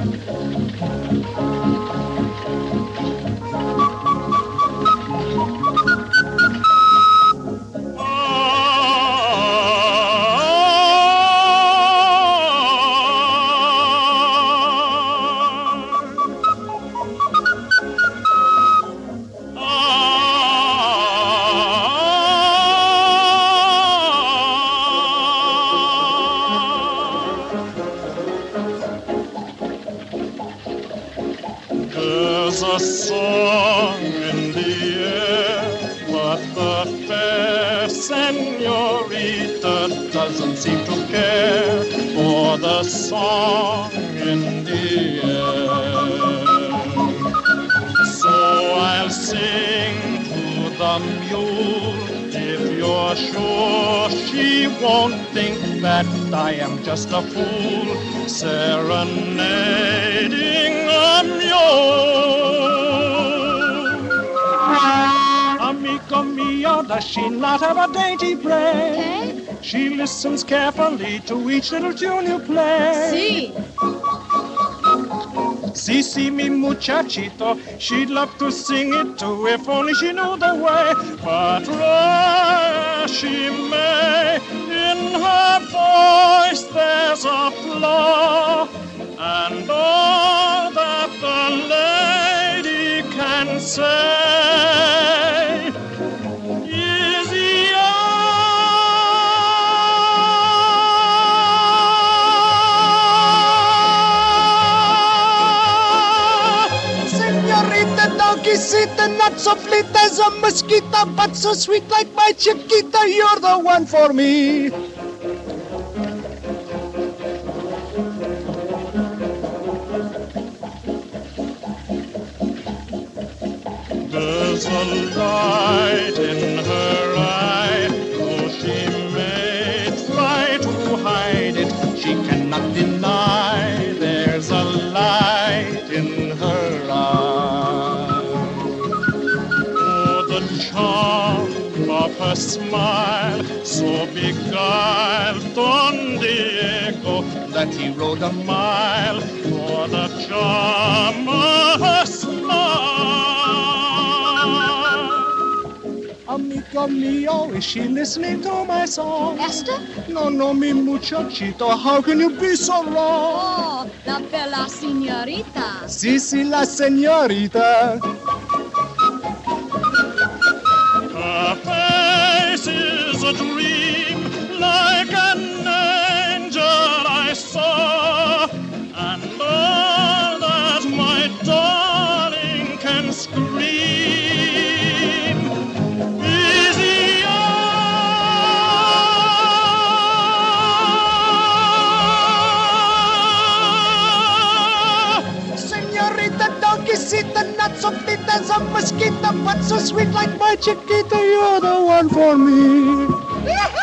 There's a song in the air, but the fair senorita doesn't seem to care for the song in the air. So I'll sing to the mule, if you're sure she won't think that I am just a fool serenading a mule. Amico mio, does she not have a dainty brain? Okay. She listens carefully to each little tune you play. See. Si, mi muchachito, she'd love to sing it too if only she knew the way. But try as she may, in her voice there's a flaw, and all that the lady can say is Señorita, doggy-sita, not so fleet as a mosquito, but so sweet like my chiquita, you're the one for me. There's a light in her eye, though she may try to hide it, she cannot deny there's a light in her eye. Oh, the charm of her smile, so beguiled Don Diego that he rode a mile for the charm of her smile. Amigo mio, is she listening to my song? Esther? No, mi muchachito, how can you be so wrong? Oh, la bella signorita. Si, la señorita. Her face is a dream, like an angel I saw, and all that my darling can scream. Doggy-sita, not so fleet as a mosquito, but so sweet like my chiquita, you're the one for me.